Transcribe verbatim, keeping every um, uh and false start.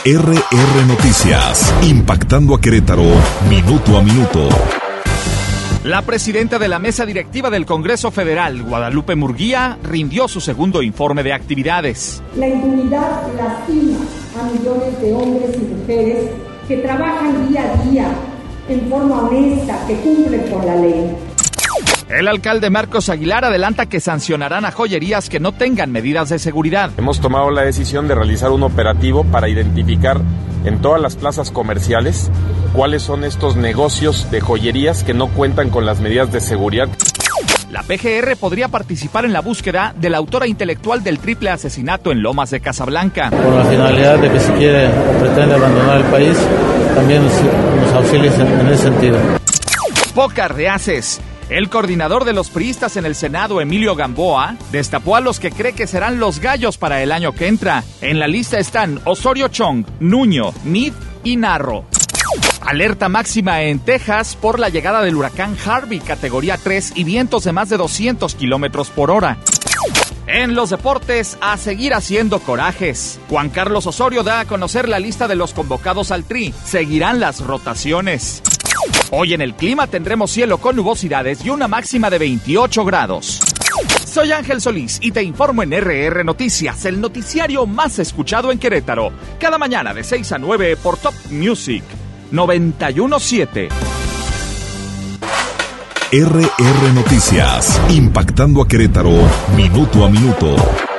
R R Noticias, impactando a Querétaro, minuto a minuto. La presidenta de la mesa directiva del Congreso Federal, Guadalupe Murguía, rindió su segundo informe de actividades. La impunidad lastima a millones de hombres y mujeres que trabajan día a día en forma honesta, que cumplen con la ley. El alcalde Marcos Aguilar adelanta que sancionarán a joyerías que no tengan medidas de seguridad. Hemos tomado la decisión de realizar un operativo para identificar en todas las plazas comerciales cuáles son estos negocios de joyerías que no cuentan con las medidas de seguridad. La P G R podría participar en la búsqueda de la autora intelectual del triple asesinato en Lomas de Casablanca. Con la finalidad de que si quiere o pretende abandonar el país, también nos, nos auxilies en, en ese sentido. Pocas rehaces. El coordinador de los priistas en el Senado, Emilio Gamboa, destapó a los que cree que serán los gallos para el año que entra. En la lista están Osorio Chong, Nuño, Meade y Narro. Alerta máxima en Texas por la llegada del huracán Harvey, categoría tres, y vientos de más de doscientos kilómetros por hora. En los deportes, a seguir haciendo corajes. Juan Carlos Osorio da a conocer la lista de los convocados al Tri. Seguirán las rotaciones. Hoy en el clima tendremos cielo con nubosidades y una máxima de veintiocho grados. Soy Ángel Solís y te informo en R R Noticias, el noticiario más escuchado en Querétaro. Cada mañana de seis a nueve por Top Music noventa y uno punto siete. R R Noticias, impactando a Querétaro, minuto a minuto.